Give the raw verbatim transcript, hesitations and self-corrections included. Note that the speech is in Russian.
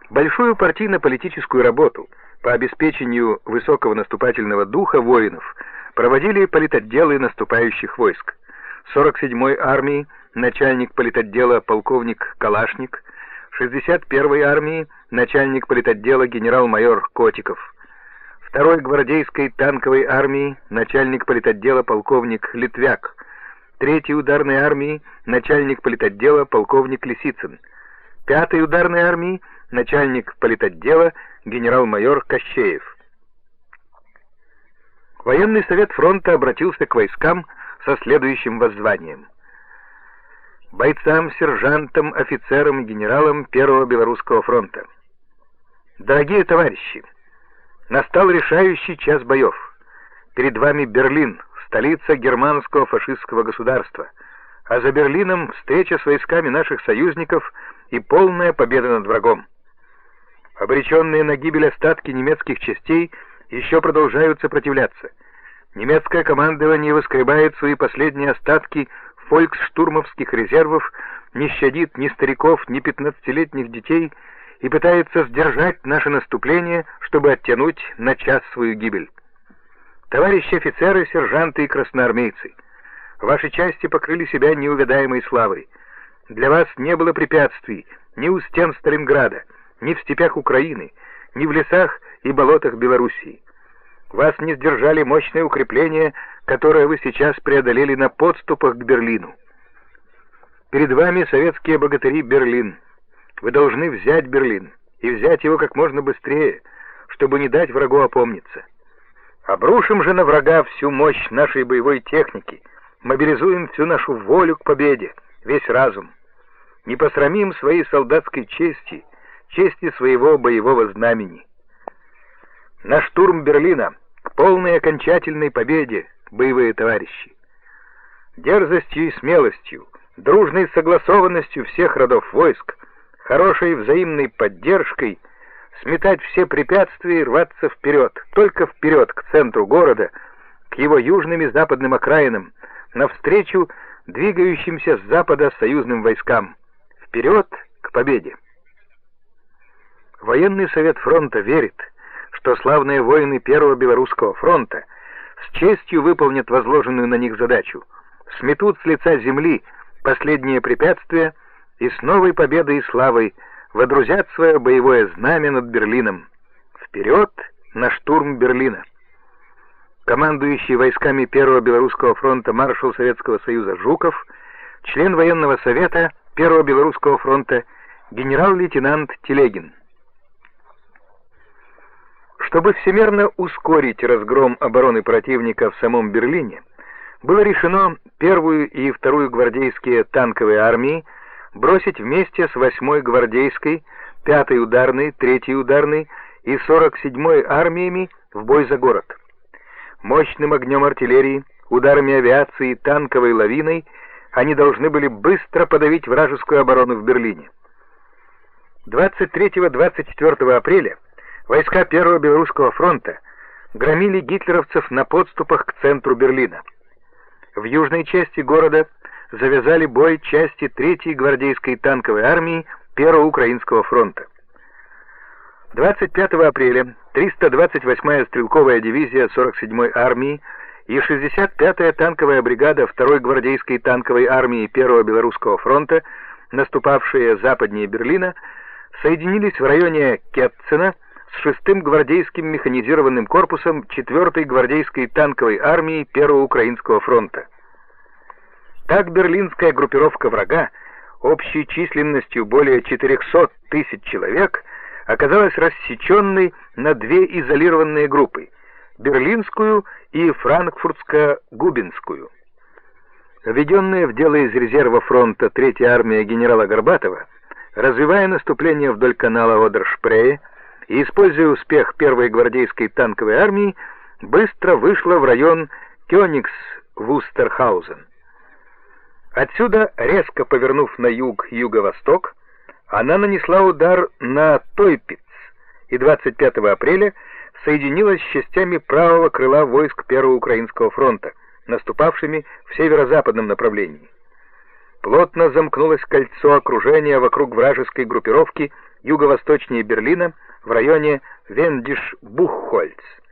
Большую партийно-политическую работу по обеспечению высокого наступательного духа воинов проводили политотделы наступающих войск. сорок седьмой армии начальник политотдела полковник Калашник, шестьдесят первой армии начальник политотдела генерал-майор Котиков, второй гвардейской танковой армии начальник политотдела полковник Литвяк, третьей ударной армии начальник политотдела полковник Лисицын, пятой ударной армии начальник политотдела генерал-майор Кощеев. Военный совет фронта обратился к войскам со следующим воззванием: бойцам, сержантам, офицерам, генералам Первого Белорусского фронта. Дорогие товарищи, настал решающий час боев. Перед вами Берлин, столица германского фашистского государства, а за Берлином встреча с войсками наших союзников и полная победа над врагом. Обреченные на гибель остатки немецких частей еще продолжают сопротивляться. Немецкое командование выскребает свои последние остатки фольксштурмовских резервов, не щадит ни стариков, ни пятнадцатилетних детей и пытается сдержать наше наступление, чтобы оттянуть на час свою гибель. Товарищи офицеры, сержанты и красноармейцы, ваши части покрыли себя неувядаемой славой. Для вас не было препятствий ни у стен Сталинграда, ни в степях Украины, ни в лесах и болотах Белоруссии. Вас не сдержали мощные укрепления, которые вы сейчас преодолели на подступах к Берлину. Перед вами, советские богатыри, Берлин. Вы должны взять Берлин, и взять его как можно быстрее, чтобы не дать врагу опомниться. Обрушим же на врага всю мощь нашей боевой техники, мобилизуем всю нашу волю к победе, весь разум. Не посрамим своей солдатской чести, чести своего боевого знамени. На штурм Берлина, к полной окончательной победе, боевые товарищи. Дерзостью и смелостью, дружной согласованностью всех родов войск, хорошей взаимной поддержкой сметать все препятствия и рваться вперед, только вперед, к центру города, к его южным и западным окраинам, навстречу двигающимся с запада союзным войскам. Вперед к победе! Военный совет фронта верит, что славные воины Первого Белорусского фронта с честью выполнят возложенную на них задачу, сметут с лица земли последние препятствия и с новой победой и славой водрузят свое боевое знамя над Берлином. Вперед на штурм Берлина! Командующий войсками Первого Белорусского фронта маршал Советского Союза Жуков, член военного совета Первого Белорусского фронта генерал-лейтенант Телегин. Чтобы всемерно ускорить разгром обороны противника в самом Берлине, было решено первую и вторую гвардейские танковые армии бросить вместе с восьмой гвардейской, пятой ударной, третьей ударной и сорок седьмой армиями в бой за город. Мощным огнем артиллерии, ударами авиации, танковой лавиной они должны были быстро подавить вражескую оборону в Берлине. двадцать третьего — двадцать четвёртого апреля войска Первого Белорусского фронта громили гитлеровцев на подступах к центру Берлина. В южной части города завязали бой части третьей гвардейской танковой армии Первого Украинского фронта. двадцать пятого апреля триста двадцать восьмая стрелковая дивизия сорок седьмой армии и шестьдесят пятая танковая бригада второй гвардейской танковой армии Первого Белорусского фронта, наступавшие западнее Берлина, соединились в районе Кетцена с шестым гвардейским механизированным корпусом четвёртой гвардейской танковой армии Первого Украинского фронта. Так берлинская группировка врага, общей численностью более четырехсот тысяч человек, оказалась рассеченной на две изолированные группы — берлинскую и франкфуртско-губинскую. Введенная в дело из резерва фронта третья армия генерала Горбатова, развивая наступление вдоль канала Одершпрее и используя успех первой гвардейской танковой армии, быстро вышла в район Кёнигс-Вустерхаузен. Отсюда, резко повернув на юг-юго-восток, она нанесла удар на Тойпиц и двадцать пятого апреля соединилась с частями правого крыла войск Первого Украинского фронта, наступавшими в северо-западном направлении. Плотно замкнулось кольцо окружения вокруг вражеской группировки юго-восточнее Берлина, в районе Вендиш-Буххольц.